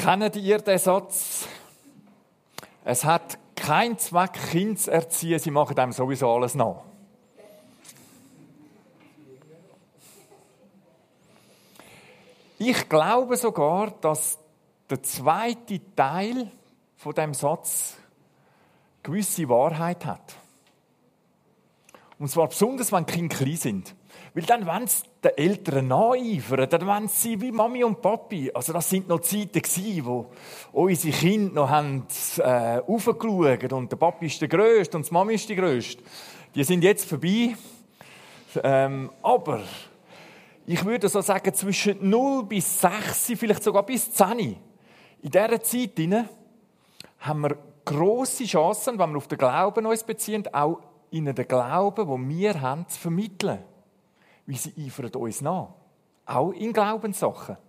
Kennt ihr den Satz? Es hat keinen Zweck, Kinder zu erziehen, sie machen einem sowieso alles nach. Ich glaube sogar, dass der zweite Teil von dem Satz gewisse Wahrheit hat. Und zwar besonders, wenn die Kinder klein sind. Weil dann wollen sie den Eltern nacheifern, dann wollen sie wie Mami und Papi. Also das sind noch Zeiten gewesen, wo unsere Kinder noch haben raufgeschaut und der Papi ist der Grösste und die Mami ist die Grösste. Die sind jetzt vorbei. Aber ich würde so sagen, zwischen 0 bis 6, vielleicht sogar bis 10. In dieser Zeit haben wir grosse Chancen, wenn wir auf den Glauben uns beziehen, auch ihnen den Glauben, den wir haben, zu vermitteln. Wie sie eifern uns nach. Auch in Glaubenssachen.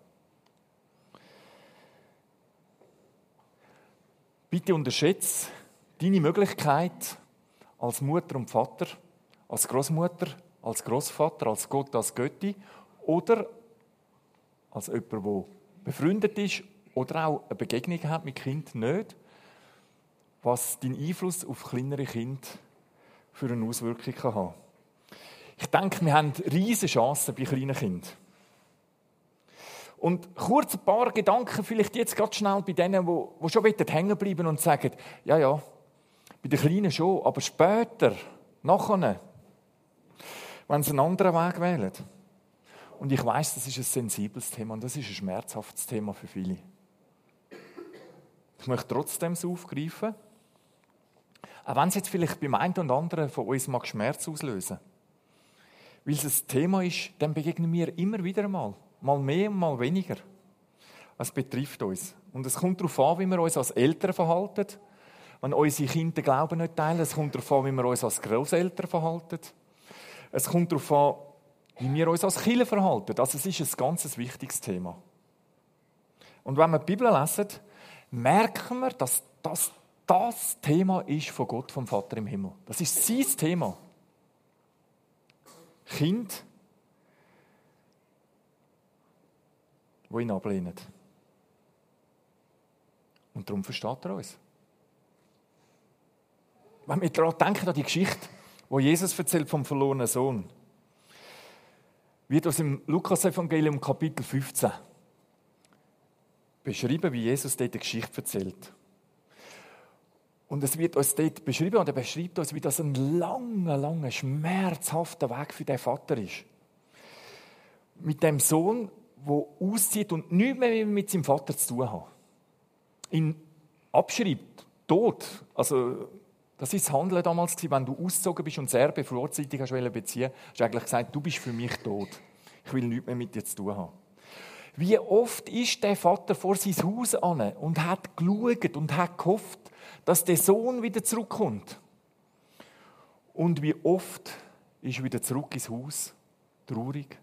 Bitte unterschätze deine Möglichkeit als Mutter und Vater, als Großmutter, als Großvater, als Gott, als Götti oder als jemand, der befreundet ist oder auch eine Begegnung hat mit Kindern nicht, was dein Einfluss auf kleinere Kinder für eine Auswirkung kann haben. Ich denke, wir haben riesige Chancen bei kleinen Kindern. Und kurz ein paar Gedanken, vielleicht jetzt ganz schnell bei denen, die schon hängen bleiben und sagen, ja, bei den Kleinen schon, aber später, nachher, wenn sie einen anderen Weg wählen. Und ich weiss, das ist ein sensibles Thema und das ist ein schmerzhaftes Thema für viele. Ich möchte trotzdem es aufgreifen, auch wenn es jetzt vielleicht beim einen oder anderen von uns mag Schmerz auslösen mag. Weil es ein Thema ist, dem begegnen wir immer wieder mal mehr und mal weniger. Es betrifft uns. Und es kommt darauf an, wie wir uns als Eltern verhalten. Wenn unsere Kinder den Glauben nicht teilen, es kommt darauf an, wie wir uns als Grosseltern verhalten. Es kommt darauf an, wie wir uns als Kirche verhalten. Also es ist ein ganz wichtiges Thema. Und wenn wir die Bibel lesen, merken wir, dass das Thema ist von Gott, vom Vater im Himmel. Das ist sein Thema. Kind, die ihn ablehnen. Und darum versteht er uns. Wenn wir daran denken, an die Geschichte, die Jesus erzählt vom verlorenen Sohn, wird uns im Lukas-Evangelium Kapitel 15 beschrieben, wie Jesus dort eine Geschichte erzählt. Und es wird uns dort beschrieben, und er beschreibt uns, wie das ein langer, schmerzhafter Weg für den Vater ist. Mit dem Sohn, der auszieht und nichts mehr mit seinem Vater zu tun hat. Ihn abschreibt, tot. Also, das ist das Handeln damals gewesen, wenn du ausgezogen bist und Erbe vorzeitig hast beziehen, hast du eigentlich gesagt, du bist für mich tot. Ich will nichts mehr mit dir zu tun haben. Wie oft ist der Vater vor sein Haus an und hat geschaut und hat gehofft, dass der Sohn wieder zurückkommt. Und wie oft ist er wieder zurück ins Haus, traurig.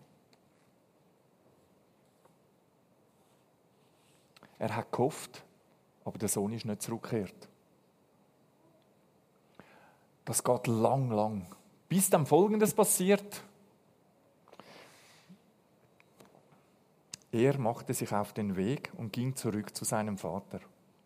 Er hat gehofft, aber der Sohn ist nicht zurückgekehrt. Das geht lang. Bis dann Folgendes passiert. Er machte sich auf den Weg und ging zurück zu seinem Vater.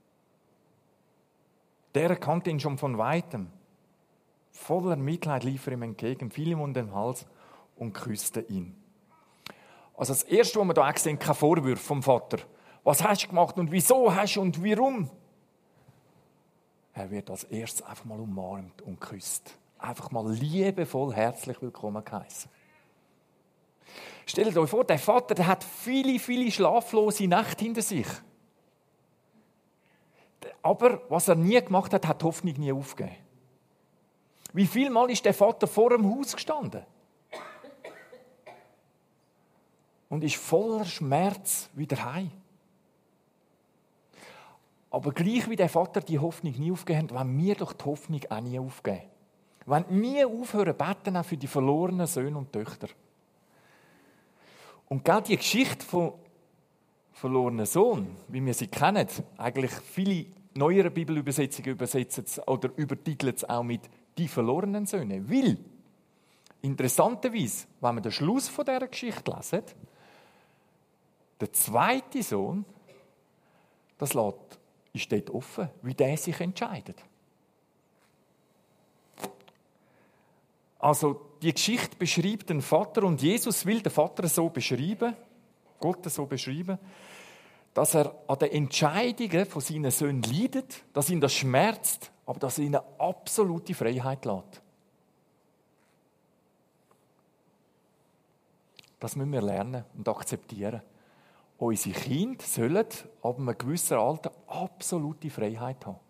Der erkannte ihn schon von Weitem. Voller Mitleid lief er ihm entgegen, fiel ihm um den Hals und küsste ihn. Also das Erste, was wir hier sehen, kein Vorwurf vom Vater. Was hast du gemacht und wieso hast du und warum? Er wird als erstes einfach mal umarmt und geküsst. Einfach mal liebevoll, herzlich willkommen geheißen. Stellt euch vor, der Vater der hat viele schlaflose Nächte hinter sich. Aber was er nie gemacht hat, hat die Hoffnung nie aufgegeben. Wie viel Mal ist der Vater vor dem Haus gestanden? Und ist voller Schmerz wieder heim. Aber gleich wie der Vater die Hoffnung nie aufgegeben hat, wollen wir doch die Hoffnung auch nie aufgeben. Wir wollen nie aufhören beten, auch für die verlorenen Söhne und Töchter. Und gerade die Geschichte vom verlorenen Sohn, wie wir sie kennen, eigentlich viele neuere Bibelübersetzungen übersetzen oder übertiteln es auch mit «die verlorenen Söhne». Weil, interessanterweise, wenn wir den Schluss von dieser Geschichte lesen, der zweite Sohn, ist dort offen, wie der sich entscheidet. Also die Geschichte beschreibt den Vater und Jesus will den Vater so beschreiben, Gott so beschreiben, dass er an den Entscheidungen von seinen Söhnen leidet, dass ihn das schmerzt, aber dass er ihnen absolute Freiheit lässt. Das müssen wir lernen und akzeptieren. Unsere Kinder sollen ab einem gewissen Alter absolute Freiheit haben.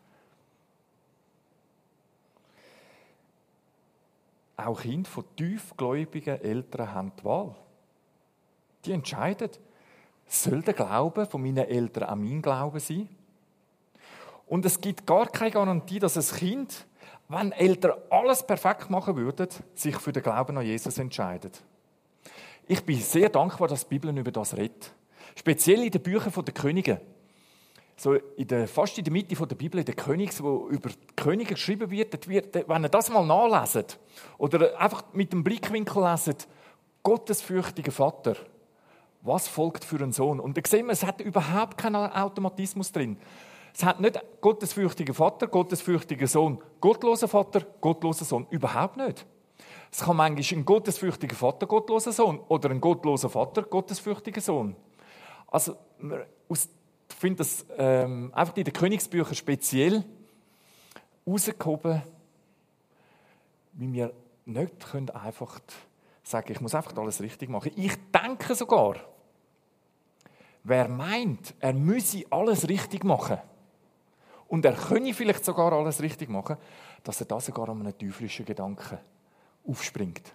Auch Kinder von tiefgläubigen Eltern haben die Wahl. Die entscheiden, soll der Glaube von meinen Eltern auch mein Glaube sein? Und es gibt gar keine Garantie, dass ein Kind, wenn Eltern alles perfekt machen würden, sich für den Glauben an Jesus entscheidet. Ich bin sehr dankbar, dass die Bibel über das redet. Speziell in den Büchern der Könige. So fast in der Mitte der Bibel, in den Königs, wo über die Könige geschrieben wird, wenn ihr das mal nachleset oder einfach mit dem Blickwinkel leset, gottesfürchtiger Vater, was folgt für einen Sohn? Und da sehen wir, es hat überhaupt keinen Automatismus drin. Es hat nicht gottesfürchtiger Vater, gottesfürchtiger Sohn, gottloser Vater, gottloser Sohn. Überhaupt nicht. Es kann manchmal ein gottesfürchtiger Vater, gottloser Sohn oder ein gottloser Vater, gottesfürchtiger Sohn. Also, ich finde das einfach in den Königsbüchern speziell herausgehoben, wie wir nicht einfach sagen, ich muss einfach alles richtig machen. Ich denke sogar, wer meint, er müsse alles richtig machen und er könne vielleicht sogar alles richtig machen, dass er da sogar an einem teuflischen Gedanken aufspringt.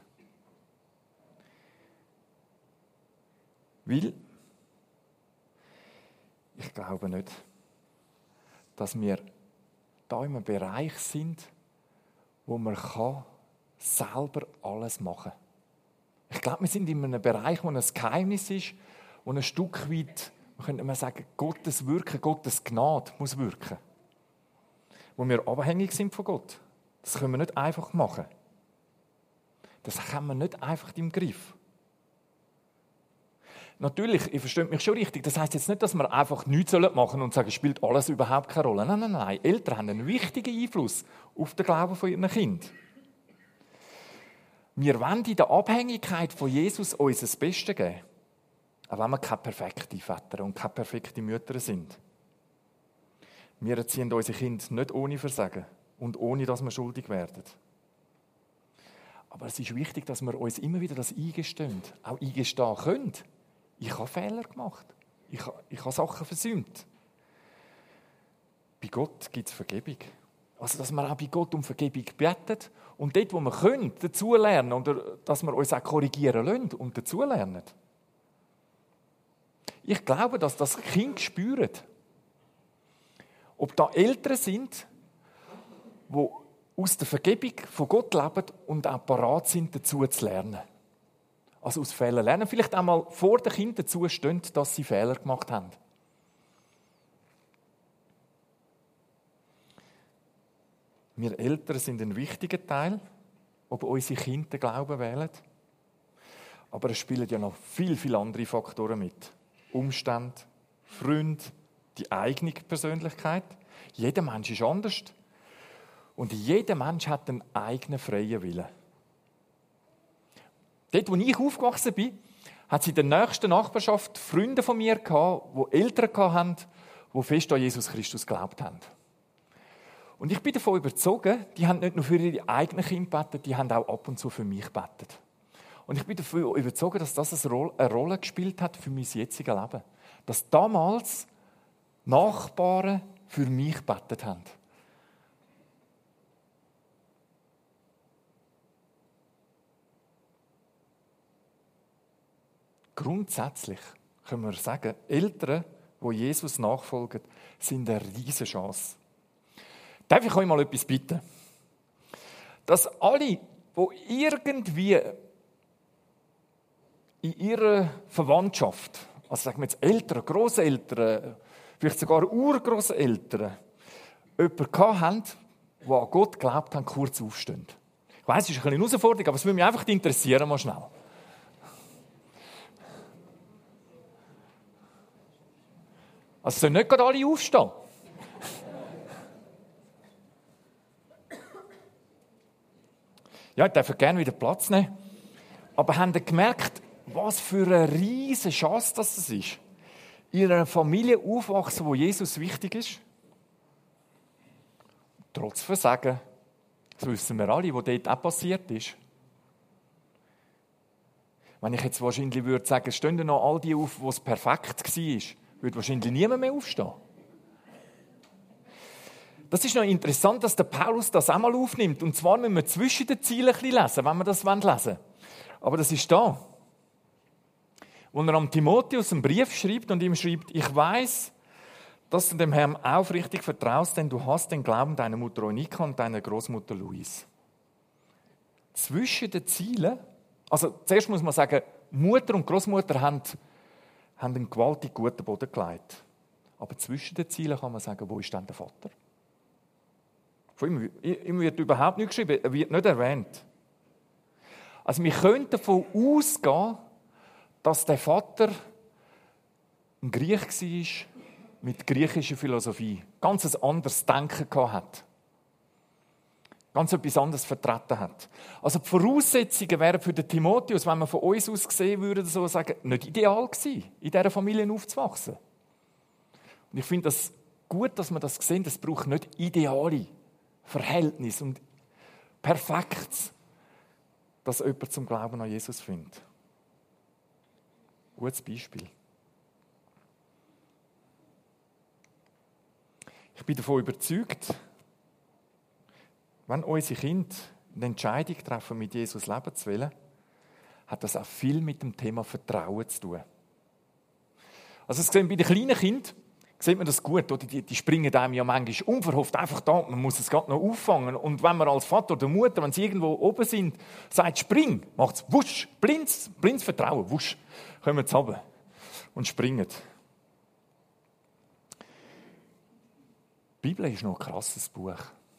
Weil ich glaube nicht, dass wir da in einem Bereich sind, wo man selber alles machen kann. Ich glaube, wir sind in einem Bereich, wo ein Geheimnis ist, wo ein Stück weit, man könnte mal sagen, Gottes Wirken, Gottes Gnade muss wirken. Wo wir abhängig sind von Gott. Das können wir nicht einfach machen. Das haben wir nicht einfach im Griff. Natürlich, ihr versteht mich schon richtig, das heisst jetzt nicht, dass wir einfach nichts machen sollen und sagen, spielt alles überhaupt keine Rolle. Nein, nein, nein. Eltern haben einen wichtigen Einfluss auf den Glauben von ihren Kindern. Wir wollen in der Abhängigkeit von Jesus uns das Beste geben, auch wenn wir keine perfekten Väter und keine perfekten Mütter sind. Wir erziehen unsere Kinder nicht ohne Versagen und ohne, dass wir schuldig werden. Aber es ist wichtig, dass wir uns immer wieder das eingestehen, auch eingestehen können. Ich habe Fehler gemacht. Ich habe Sachen versäumt. Bei Gott gibt es Vergebung. Also, dass wir auch bei Gott um Vergebung beten und dort, wo wir können, dazulernen oder dass wir uns auch korrigieren lassen und dazulernen. Ich glaube, dass das Kind spüren. Ob da Eltern sind, die aus der Vergebung von Gott leben und auch bereit sind, dazu zu lernen. Also aus Fehlern lernen. Vielleicht einmal vor den Kindern dazu stehen, dass sie Fehler gemacht haben. Wir Eltern sind ein wichtiger Teil, ob unsere Kinder den Glauben wählen. Aber es spielen ja noch viel, viel andere Faktoren mit. Umstände, Freunde, die eigene Persönlichkeit. Jeder Mensch ist anders. Und jeder Mensch hat einen eigenen freien Willen. Dort, wo ich aufgewachsen bin, hat es in der nächsten Nachbarschaft Freunde von mir gehabt, die Eltern hatten, die fest an Jesus Christus geglaubt haben. Und ich bin davon überzeugt, die haben nicht nur für ihre eigenen Kinder gebetet, die haben auch ab und zu für mich gebetet. Und ich bin davon überzeugt, dass das eine Rolle gespielt hat für mein jetziges Leben. Dass damals Nachbarn für mich gebetet haben. Grundsätzlich können wir sagen, Eltern, die Jesus nachfolgen, sind eine riesige Chance. Darf ich euch mal etwas bitten? Dass alle, die irgendwie in ihrer Verwandtschaft, also sagen wir jetzt Eltern, Grosseltern, vielleicht sogar Urgrosseltern, jemanden haben, der an Gott glaubt haben, kurz aufstehen. Ich weiss, es ist eine Herausforderung, aber es würde mich einfach interessieren, mal schnell. Also sollen nicht gerade alle aufstehen. Ja, ich darf gerne wieder Platz nehmen. Aber habt ihr gemerkt, was für eine riesige Chance das ist? In einer Familie aufwachsen, wo Jesus wichtig ist? Trotz Versagen. Das wissen wir alle, was dort auch passiert ist. Wenn ich jetzt wahrscheinlich würde sagen, es stehen noch all die auf, wo es perfekt war, würde wahrscheinlich niemand mehr aufstehen. Das ist noch interessant, dass der Paulus das einmal aufnimmt. Und zwar müssen wir zwischen den Zielen ein bisschen lesen, wenn wir das lesen wollen. Aber das ist da. Wo er am Timotheus einen Brief schreibt und ihm schreibt, ich weiß, dass du dem Herrn aufrichtig vertraust, denn du hast den Glauben deiner Mutter Onika und deiner Großmutter Louise. Zwischen den Zielen, also zuerst muss man sagen, Mutter und Großmutter haben einen gewaltig guten Boden gelegt. Aber zwischen den Zielen kann man sagen, wo ist denn der Vater? Von ihm wird überhaupt nicht geschrieben, er wird nicht erwähnt. Also wir können davon ausgehen, dass der Vater ein Griech war mit griechischer Philosophie. Ganz ein anderes Denken hat. Ganz etwas anderes vertreten hat. Also die Voraussetzungen wären für den Timotheus, wenn man von uns aus gesehen würde, so sagen, nicht ideal gewesen, in dieser Familie aufzuwachsen. Und ich finde das gut, dass wir das sehen. Es braucht nicht ideale Verhältnisse und Perfektes, dass jemand zum Glauben an Jesus findet. Gutes Beispiel. Ich bin davon überzeugt, wenn unsere Kinder eine Entscheidung treffen, mit Jesus leben zu wollen, hat das auch viel mit dem Thema Vertrauen zu tun. Also das sehen bei den kleinen Kindern sieht man das gut, oder? Die springen einem ja manchmal unverhofft einfach da, man muss es gerade noch auffangen. Und wenn man als Vater oder Mutter, wenn sie irgendwo oben sind, sagt, spring, macht es wusch, blindes Vertrauen, wusch, kommen sie runter und springen. Die Bibel ist noch ein krasses Buch.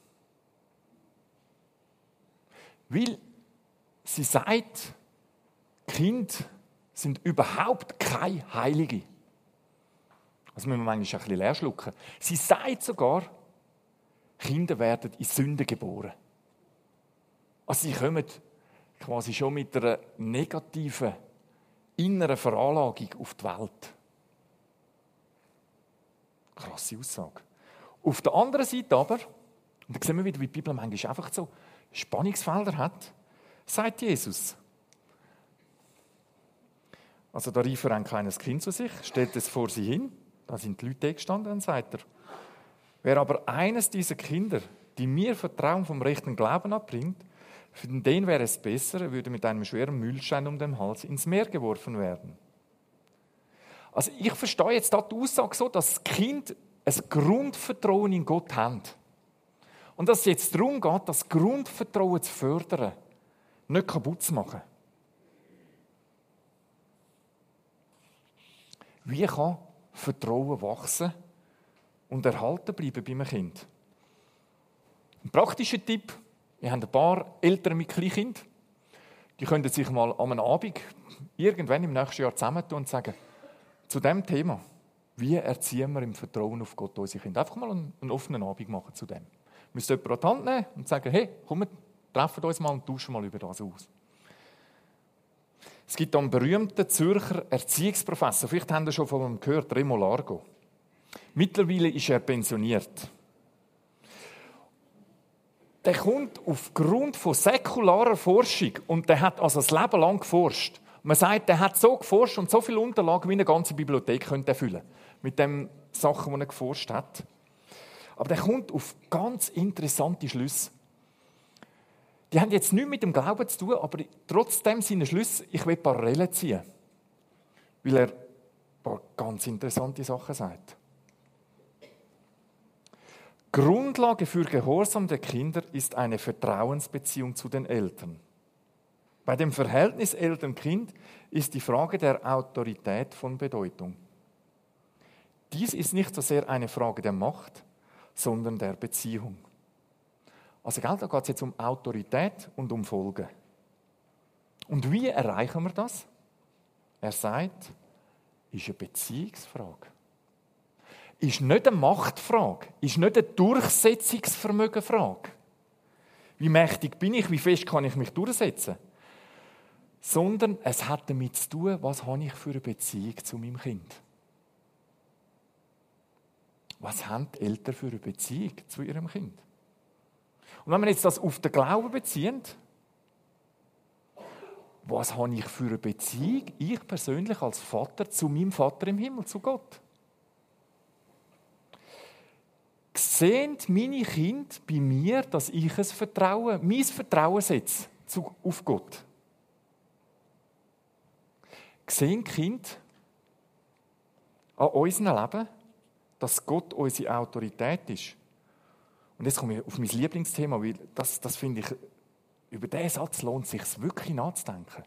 Weil sie sagt, Kinder sind überhaupt keine Heilige. Das müssen wir manchmal ein bisschen leer schlucken. Sie sagt sogar, Kinder werden in Sünde geboren. Also sie kommen quasi schon mit einer negativen inneren Veranlagung auf die Welt. Krasse Aussage. Auf der anderen Seite aber, und da sehen wir wieder, wie die Bibel manchmal einfach so Spannungsfelder hat, sagt Jesus. Also da rief er ein kleines Kind zu sich, stellt es vor sie hin, da sind die Leute gestanden, dann sagt er, wer aber eines dieser Kinder, die mir Vertrauen vom rechten Glauben abbringt, für den wäre es besser, er würde mit einem schweren Mühlstein um den Hals ins Meer geworfen werden. Also ich verstehe jetzt da die Aussage so, dass das Kind ein Grundvertrauen in Gott hat. Und dass es jetzt darum geht, das Grundvertrauen zu fördern, nicht kaputt zu machen. Wie kann Vertrauen wachsen und erhalten bleiben bei einem Kind? Ein praktischer Tipp, wir haben ein paar Eltern mit Kleinkindern, die können sich mal an einem Abend irgendwann im nächsten Jahr zusammentun und sagen, zu diesem Thema, wie erziehen wir im Vertrauen auf Gott unsere Kinder? Einfach mal einen offenen Abend machen zu dem. Wir müssen jemanden an die Hand nehmen und sagen, hey, komm, wir treffen uns mal und tauschen mal über das aus. Es gibt einen berühmten Zürcher Erziehungsprofessor, vielleicht habt ihr schon von ihm gehört, Remo Largo. Mittlerweile ist er pensioniert. Der kommt aufgrund von säkularer Forschung, und der hat also das Leben lang geforscht. Man sagt, der hat so geforscht und so viele Unterlagen wie eine ganze Bibliothek könnte er füllen. Mit den Sachen, die er geforscht hat. Aber der kommt auf ganz interessante Schlüsse. Die haben jetzt nichts mit dem Glauben zu tun, aber trotzdem seine Schlüsse, ich will Parallelen ziehen. Weil er ein paar ganz interessante Sachen sagt. Grundlage für Gehorsam der Kinder ist eine Vertrauensbeziehung zu den Eltern. Bei dem Verhältnis Eltern-Kind ist die Frage der Autorität von Bedeutung. Dies ist nicht so sehr eine Frage der Macht, sondern der Beziehung. Also da geht es jetzt um Autorität und um Folge. Und wie erreichen wir das? Er sagt, ist eine Beziehungsfrage. ist nicht eine Machtfrage, ist nicht eine Durchsetzungsvermögenfrage. Wie mächtig bin ich, wie fest kann ich mich durchsetzen? Sondern es hat damit zu tun, was habe ich für eine Beziehung zu meinem Kind. Was haben die Eltern für eine Beziehung zu ihrem Kind? Und wenn wir jetzt das auf den Glauben beziehen, was habe ich für eine Beziehung, ich persönlich als Vater, zu meinem Vater im Himmel, zu Gott? Sehen meine Kinder bei mir, dass ich mein Vertrauen setze auf Gott? Sehen die Kinder an unserem Leben, dass Gott unsere Autorität ist? Und jetzt komme ich auf mein Lieblingsthema, weil das finde ich, über diesen Satz lohnt es sich wirklich nachzudenken.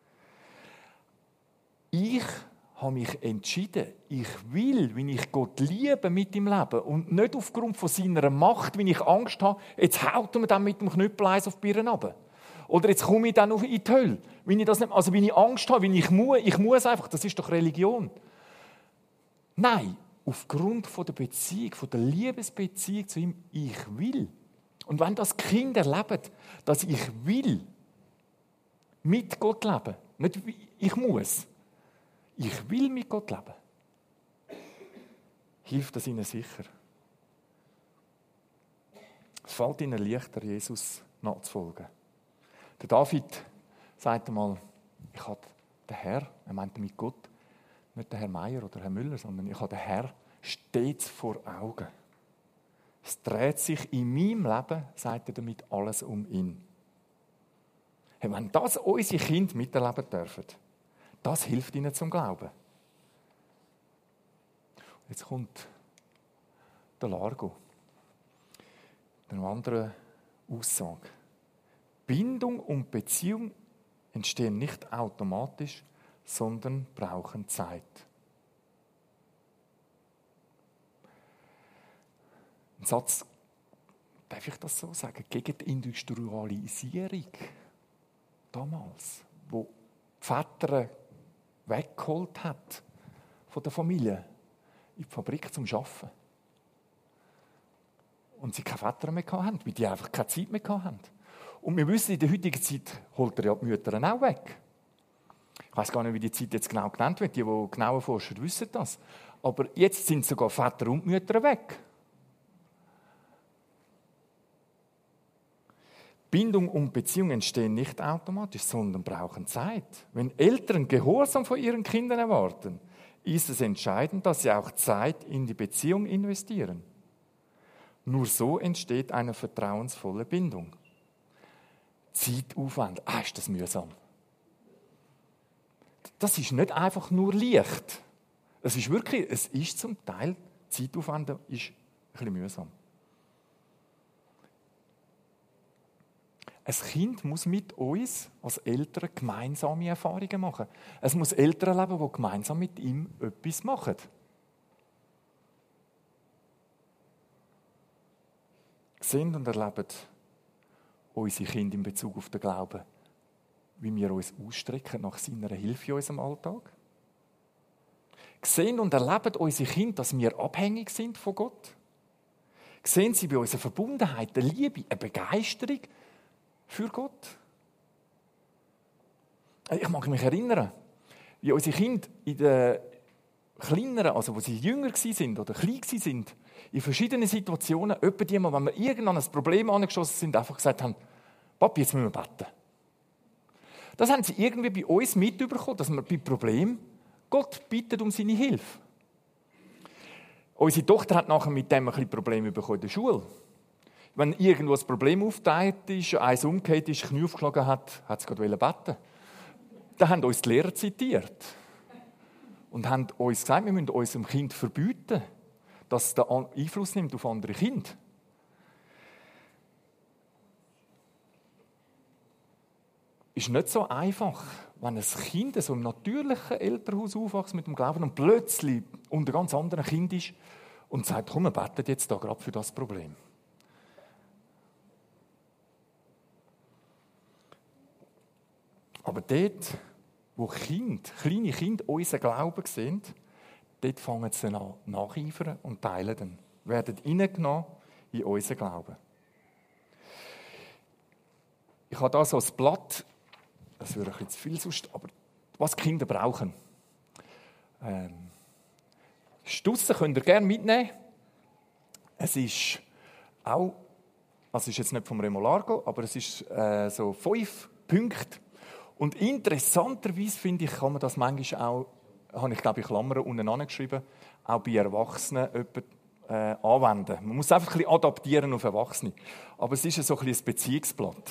Ich habe mich entschieden, ich will, wenn ich Gott liebe mit dem Leben und nicht aufgrund von seiner Macht, wenn ich Angst habe, jetzt haut er mir dann mit dem Knüppel eins auf die Birne runter. Oder jetzt komme ich dann in die Hölle. Wenn ich Angst habe, wenn ich muss einfach, das ist doch Religion. Nein, aufgrund von der Beziehung, von der Liebesbeziehung zu ihm, ich will. Und wenn das Kind erlebt, dass ich will mit Gott leben, nicht ich muss, ich will mit Gott leben, hilft das ihnen sicher. Es fällt ihnen leichter, Jesus nachzufolgen. Der David sagt einmal, ich habe den Herr, er meinte mit Gott, nicht der Herr Meier oder Herr Müller, sondern ich habe den Herr stets vor Augen. Es dreht sich in meinem Leben, sagt er damit, alles um ihn. Hey, wenn das unsere Kinder miterleben dürfen, das hilft ihnen zum Glauben. Jetzt kommt der Largo. Eine andere Aussage. Bindung und Beziehung entstehen nicht automatisch, sondern brauchen Zeit. Ein Satz, darf ich das so sagen, gegen die Industrialisierung damals, wo die Väter weggeholt hat von der Familie in die Fabrik zum Arbeiten. Und sie keine Väter mehr hatten, weil die einfach keine Zeit mehr hatten. Und wir wissen, in der heutigen Zeit holt er ja die Mütter auch weg. Ich weiß gar nicht, wie die Zeit jetzt genau genannt wird. Die genauen Forscher wissen das. Aber jetzt sind sogar Väter und Mütter weg. Bindung und Beziehung entstehen nicht automatisch, sondern brauchen Zeit. Wenn Eltern Gehorsam von ihren Kindern erwarten, ist es entscheidend, dass sie auch Zeit in die Beziehung investieren. Nur so entsteht eine vertrauensvolle Bindung. Zeitaufwand, ist das mühsam. Das ist nicht einfach nur leicht. Es ist zum Teil, Zeitaufwand ist ein bisschen mühsam. Ein Kind muss mit uns als Eltern gemeinsame Erfahrungen machen. Es muss Eltern leben, die gemeinsam mit ihm etwas machen. Sehen und erleben unsere Kinder in Bezug auf den Glauben, wie wir uns ausstrecken nach seiner Hilfe in unserem Alltag. Sehen und erleben unsere Kinder, dass wir abhängig sind von Gott. Sehen sie bei unserer Verbundenheit, eine Liebe, eine Begeisterung für Gott. Ich mag mich erinnern, wie unsere Kinder in den kleineren, also wo sie jünger waren oder klein waren, in verschiedenen Situationen, etwa die mal, wenn wir irgendwann ein Problem angeschossen sind, einfach gesagt haben, Papi, jetzt müssen wir beten. Das haben sie irgendwie bei uns mitbekommen, dass wir bei Problemen Gott bittet um seine Hilfe. Unsere Tochter hat nachher mit dem ein bisschen Probleme bekommen in der Schule. Wenn irgendwo ein Problem aufgetaucht ist, eins umgekehrt ist, Knie aufgeschlagen hat, hat sie gerade beten. Da haben uns die Lehrer zitiert und haben uns gesagt, wir müssen unserem Kind verbieten, dass es den Einfluss nimmt auf andere Kinder. Ist nicht so einfach, wenn ein Kind so im natürlichen Elternhaus aufwächst mit dem Glauben und plötzlich unter ganz anderen Kind ist und sagt, komm, wir beten jetzt da gerade für das Problem. Aber dort, wo kleine Kinder unseren Glauben sehen, dort fangen sie an nacheifern und teilen dann. Werden reingenommen in unseren Glauben. Ich habe da so ein Blatt, das wäre ein bisschen zu viel sonst, aber was die Kinder brauchen. Stussen könnt ihr gerne mitnehmen. Es ist auch, also ist jetzt nicht vom Remolargo, aber es ist so 5 Punkte. Und interessanterweise finde ich, kann man das manchmal auch, habe ich glaube ich Klammern unten angeschrieben, auch bei Erwachsenen anwenden. Man muss einfach ein bisschen adaptieren auf Erwachsene. Aber es ist so ein bisschen ein Beziehungsblatt.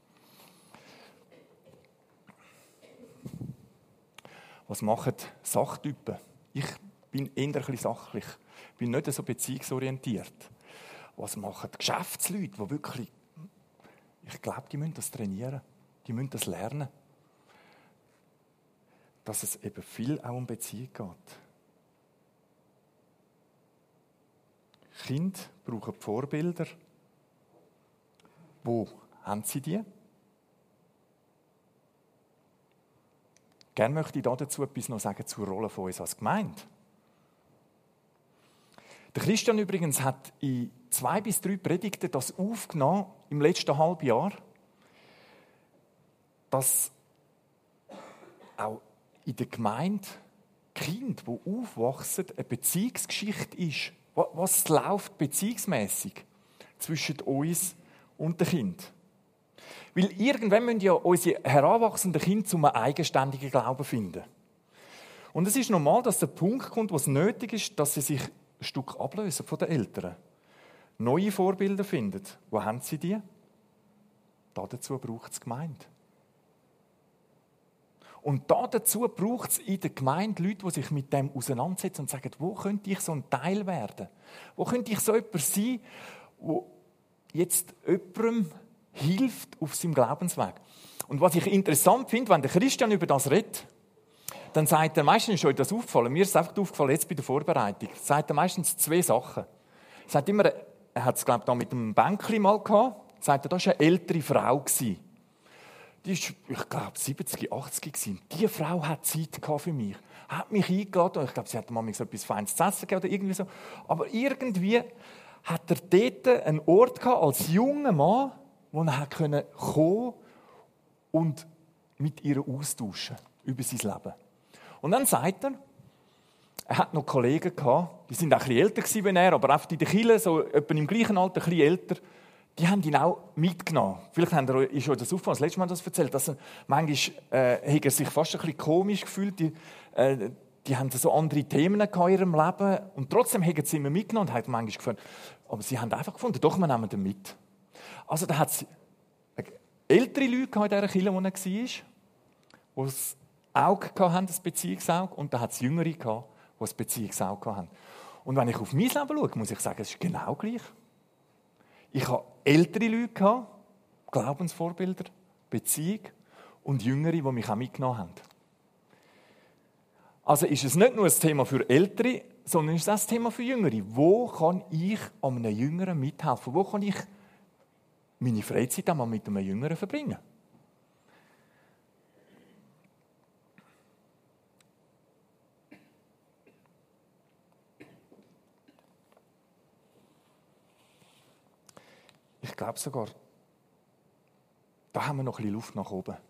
Was machen Sachtypen? Ich bin eher ein bisschen sachlich. Ich bin nicht so beziehungsorientiert. Was machen Geschäftsleute, die wirklich, ich glaube, die müssen das trainieren. Die müssen das lernen. Dass es eben viel auch um Beziehung geht. Kinder brauchen Vorbilder. Wo haben sie die? Gerne möchte ich dazu etwas noch sagen zur Rolle von uns als Gemeinde. Der Christian übrigens hat in 2 bis 3 Predigten das aufgenommen im letzten Halbjahr, dass auch in der Gemeinde Kinder, die aufwachsen, eine Beziehungsgeschichte ist. Was läuft beziehungsmässig zwischen uns und den Kindern? Weil irgendwann müssen ja unsere heranwachsenden Kinder zu einem eigenständigen Glauben finden. Und es ist normal, dass der Punkt kommt, wo es nötig ist, dass sie sich ein Stück ablösen von den Eltern. Neue Vorbilder finden. Wo haben sie die? Dazu braucht es Gemeinde. Und dazu braucht es in der Gemeinde Leute, die sich mit dem auseinandersetzen und sagen, wo könnte ich so ein Teil werden? Wo könnte ich so jemand sein, der jetzt jemandem hilft auf seinem Glaubensweg? Und was ich interessant finde, wenn der Christian über das redet, dann sagt er, meistens ist euch das aufgefallen, mir ist es einfach aufgefallen, jetzt bei der Vorbereitung, sagt er meistens 2 Sachen. Er sagt immer, er hat es, glaube ich, da mit einem Bänkchen mal gehabt, sagt er, das war eine ältere Frau gewesen. Die war, ich glaube, 70, 80 gewesen. Diese Frau hat Zeit für mich. Hat mich eingeladen. Ich glaube, sie hat mal so etwas Feines zu essen gegeben oder irgendwie so. Aber irgendwie hat er dort einen Ort gehabt, als junger Mann, wo er kommen konnte und mit ihr austauschen über sein Leben. Und dann sagt er hat noch Kollegen gehabt, die sind auch ein bisschen älter gewesen wie er, aber einfach in der Kirche, so etwa im gleichen Alter, ein bisschen älter. Die haben ihn auch mitgenommen. Vielleicht ist euch das aufgefallen, das letzte Mal das erzählt, dass er manchmal hat er sich fast ein bisschen komisch gefühlt. Die haben so andere Themen in ihrem Leben und trotzdem haben sie immer mitgenommen und haben manchmal gefunden, aber sie haben einfach gefunden, doch, wir nehmen den mit. Also da hat es ältere Leute in dieser Kirche, wo er war, die das Auge hatten, das Beziehungsauge, und da hat es Jüngere gehabt, die das Beziehungsauge hatten. Und wenn ich auf mein Leben schaue, muss ich sagen, es ist genau gleich. Ich hatte ältere Leute gehabt, Glaubensvorbilder, Beziehung und Jüngere, die mich auch mitgenommen haben. Also ist es nicht nur ein Thema für Ältere, sondern ist es auch ein Thema für Jüngere. Wo kann ich einem Jüngeren mithelfen? Wo kann ich meine Freizeit einmal mit einem Jüngeren verbringen? Ich glaube sogar, da haben wir noch ein bisschen Luft nach oben.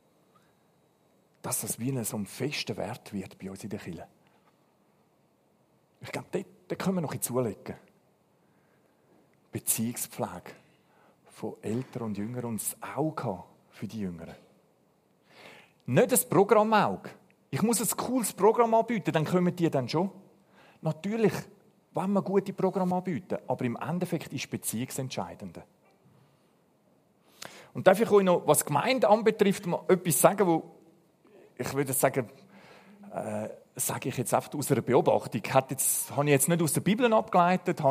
Dass das wie so ein fester Wert wird bei uns in der Kirche. Ich glaube, da können wir noch ein bisschen zulegen. Beziehungspflege von Eltern und Jüngern und das Auge haben für die Jüngeren. Nicht das Programmauge. Ich muss ein cooles Programm anbieten, dann kommen die dann schon. Natürlich wollen wir gute Programme anbieten, aber im Endeffekt ist Beziehung das Entscheidende. Und darf ich euch noch, was Gemeinde anbetrifft, mal etwas sagen, wo ich würde sagen, sage ich jetzt einfach aus einer Beobachtung. Habe ich jetzt nicht aus der Bibel abgeleitet,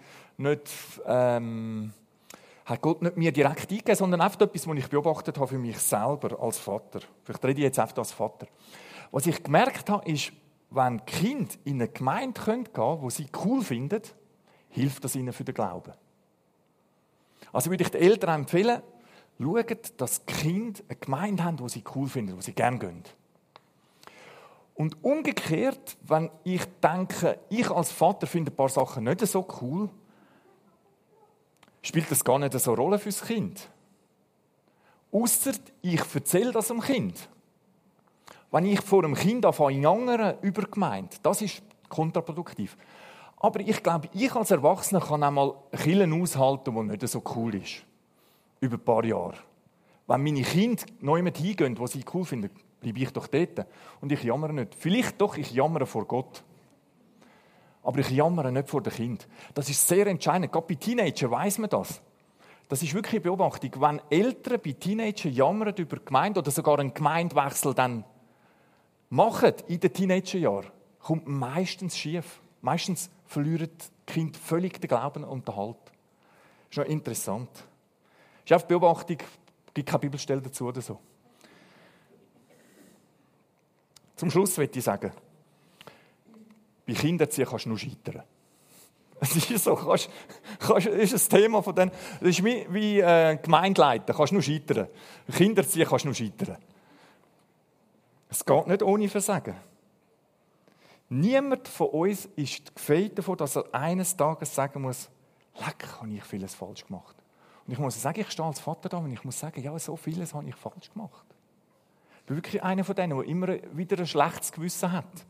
hat Gott nicht mir direkt eingegeben, sondern einfach etwas, was ich beobachtet habe für mich selber als Vater. Vielleicht rede ich jetzt einfach als Vater. Was ich gemerkt habe, ist, wenn Kinder in eine Gemeinde gehen können, die sie cool finden, hilft das ihnen für den Glauben. Also würde ich den Eltern empfehlen, schaut, dass die Kinder eine Gemeinde haben, die sie cool finden, die sie gerne gehen. Und umgekehrt, wenn ich denke, ich als Vater finde ein paar Sachen nicht so cool, spielt das gar nicht so eine Rolle fürs Kind. Ausser ich erzähle das dem Kind. Wenn ich vor einem Kind anfange, jangere über Gemeinde, das ist kontraproduktiv. Aber ich glaube, ich als Erwachsener kann auch mal Kirchen aushalten, die nicht so cool ist. Über ein paar Jahre. Wenn meine Kinder neu mit hingehen, die sie cool finden, bleibe ich doch dort. Und ich jammere nicht. Vielleicht doch, ich jammere vor Gott. Aber ich jammere nicht vor dem Kind. Das ist sehr entscheidend. Gerade bei Teenagern weiss man das. Das ist wirklich eine Beobachtung. Wenn Eltern bei Teenagern jammern über die Gemeinde oder sogar einen Gemeindewechsel dann machen in den Teenagerjahren, kommt meistens schief. Meistens verlieren die Kinder völlig den Glauben und den Halt. Das ist noch interessant. Das ist auch eine Beobachtung, es gibt keine Bibelstelle dazu oder so. Zum Schluss möchte ich sagen, bei Kindererziehung kannst du nur scheitern. Es ist so, das ist ein Thema von denen. Das ist wie Gemeindeleiter, kannst du nur scheitern. Kindererziehung kannst du nur scheitern. Es geht nicht ohne Versagen. Niemand von uns ist gefeit davon, dass er eines Tages sagen muss, leck, habe ich vieles falsch gemacht. Und ich muss sagen, ich stehe als Vater da und ich muss sagen, ja, so vieles habe ich falsch gemacht. Ich bin wirklich einer von denen, der immer wieder ein schlechtes Gewissen hat.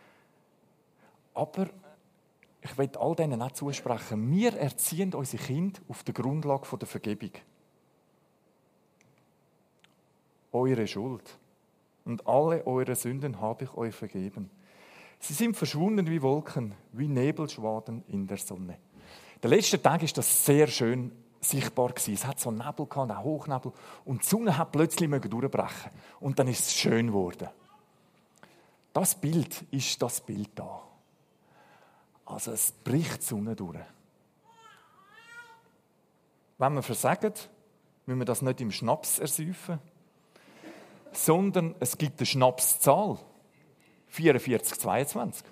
Aber ich will all denen auch zusprechen, wir erziehen unsere Kinder auf der Grundlage der Vergebung. Eure Schuld und alle eure Sünden habe ich euch vergeben. Sie sind verschwunden wie Wolken, wie Nebelschwaden in der Sonne. Der letzte Tag ist das sehr schön sichtbar gewesen. Es hat so einen Nebel gehabt, einen Hochnebel, und die Sonne hat plötzlich durchbrechen. Und dann ist es schön geworden. Das Bild ist das Bild da. Also es bricht die Sonne durch. Wenn wir versagen, müssen wir das nicht im Schnaps ersäufen, sondern es gibt eine Schnapszahl. 44, 22.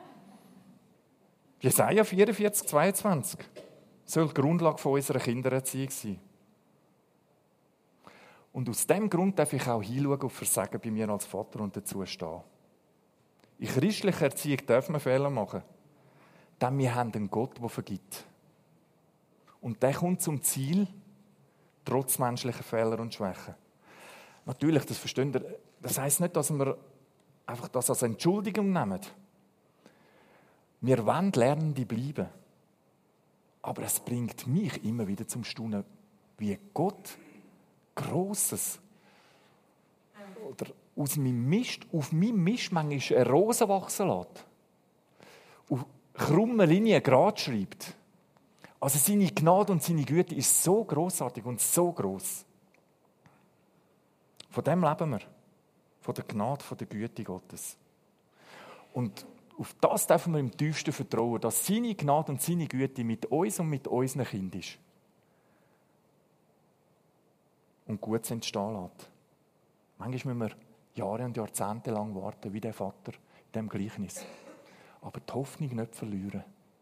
Jesaja 44, 22 soll die Grundlage von unserer Kindererziehung sein. Und aus diesem Grund darf ich auch hinschauen auf Versagen bei mir als Vater und dazu stehen. In christlicher Erziehung dürfen wir Fehler machen, denn wir haben einen Gott, der vergibt. Und der kommt zum Ziel, trotz menschlicher Fehler und Schwächen. Natürlich, das versteht ihr, das heisst nicht, dass wir einfach das als Entschuldigung nehmen. Wir wollen Lernende bleiben. Aber es bringt mich immer wieder zum Staunen, wie Gott Grosses oder aus meinem Mist, auf meinem Mist manchmal eine Rose wachsen lässt. Auf krumme Linien gerade schreibt. Also seine Gnade und seine Güte ist so grossartig und so gross. Von dem leben wir. Von der Gnade, von der Güte Gottes. Und auf das dürfen wir im tiefsten vertrauen, dass seine Gnade und seine Güte mit uns und mit unseren Kindern ist. Und Gutes entstehen lässt. Manchmal müssen wir Jahre und Jahrzehnte lang warten, wie der Vater in diesem Gleichnis. Aber die Hoffnung nicht verlieren.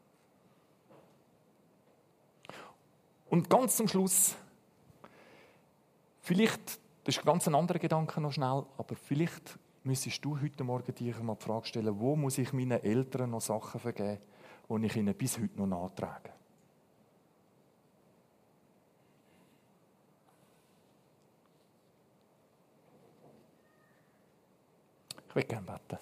Und ganz zum Schluss, vielleicht, das ist ein ganz anderer Gedanke noch schnell, aber vielleicht müsstest du heute Morgen dir mal die Frage stellen, wo muss ich meinen Eltern noch Sachen vergeben, die ich ihnen bis heute noch nachtrage? Ich will gerne beten.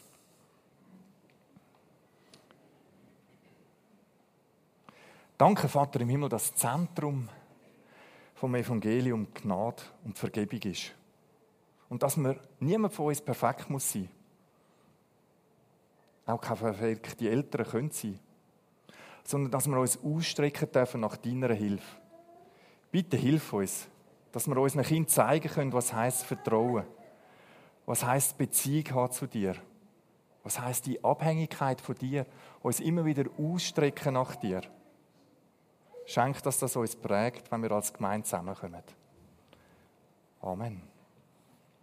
Danke, Vater im Himmel, dass das Zentrum vom Evangelium Gnade und Vergebung ist. Und dass niemand von uns perfekt muss sein. Auch keine perfekten Eltern können sein. Sondern dass wir uns ausstrecken dürfen nach deiner Hilfe. Bitte hilf uns, dass wir unseren Kindern zeigen können, was heisst Vertrauen. Was heisst Beziehung haben zu dir. Was heisst die Abhängigkeit von dir. Uns immer wieder ausstrecken nach dir. Schenk, dass das uns prägt, wenn wir als Gemeinde zusammenkommen. Amen.